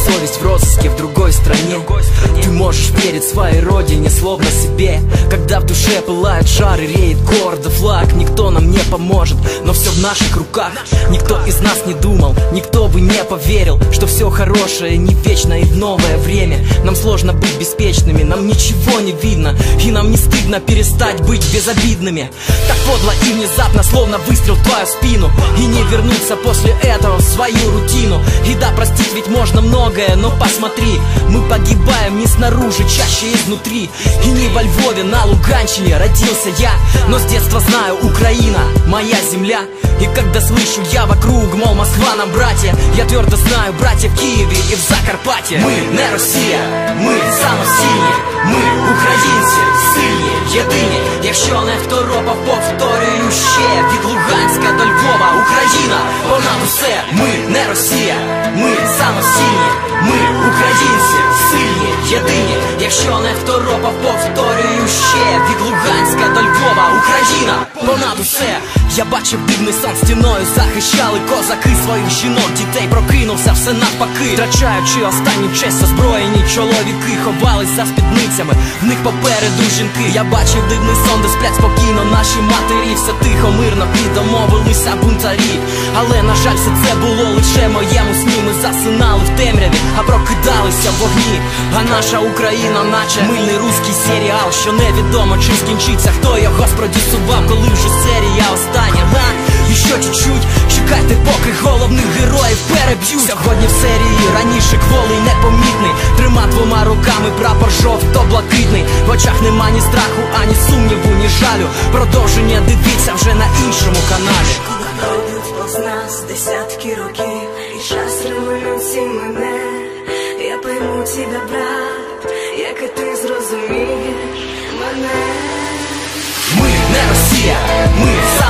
совесть в розыске в другой стране. Ты можешь верить своей родине, словно себе. Когда в душе пылает жар и реет гордо флаг. Никто нам не поможет, но все в наших руках. Никто из нас не думал, никто бы не поверил, что все хорошее не вечно и в новое время. Нам сложно быть беспечными, нам ничего не видно, и нам не стыдно перестать быть безобидными. Так подло и внезапно, словно выстрел в твою спину, и не вернуться после этого в свою рутину. И да, простить ведь можно многое, но посмотри, мы погибаем не снаружи, чаще изнутри. И не во Львове, на Луганщине родился я, но с детства знаю, Украина моя земля. И когда слышу я вокруг, мол, Москва нам братья, я твердо знаю, братья в Киеве и в Закарпатье. Мы не Росія, ми самостійні, ми українці, сильні, єдині. Якщо не второпав, повторюю ще, від Луганська до Львова, Україна понад усе. Ми не Росія, ми самостійні, ми українці, сильні, єдині. Якщо не второпав, повторюю ще, від Луганська до Львова, Україна понад усе. Я бачив дивний сон, стіною захищали козаки своїх жінок, дітей, прокинувся все навпаки. Втрачаючи останню честь, озброєні чоловіки ховались за спідницями, в них попереду жінки. Я бачив дивний сон, де сплять спокійно наші матері, все тихо, мирно підомовилися бунтарі. Але на жаль, все це було лише моєму сні. Ми засинали в темряві, а прокидалися в вогні. А наша Україна наче мильний руський серіал, що невідомо чим скінчиться, хто його спродюсував, коли вже серія остання. І що чуть-чуть, чекайте, поки головних героїв переб'ють. Сьогодні в серії раніше кволий непомітний, трима двома руками прапор жовто-блакитний. В очах нема ні страху, ані сумніву, ні жалю. Продовження дивіться вже на іншому каналі. Пройдуть повз нас десятки років, і час революції мене. Я пойму тебе, брат, як і ти зрозумієш мене. Ми не Росія, ми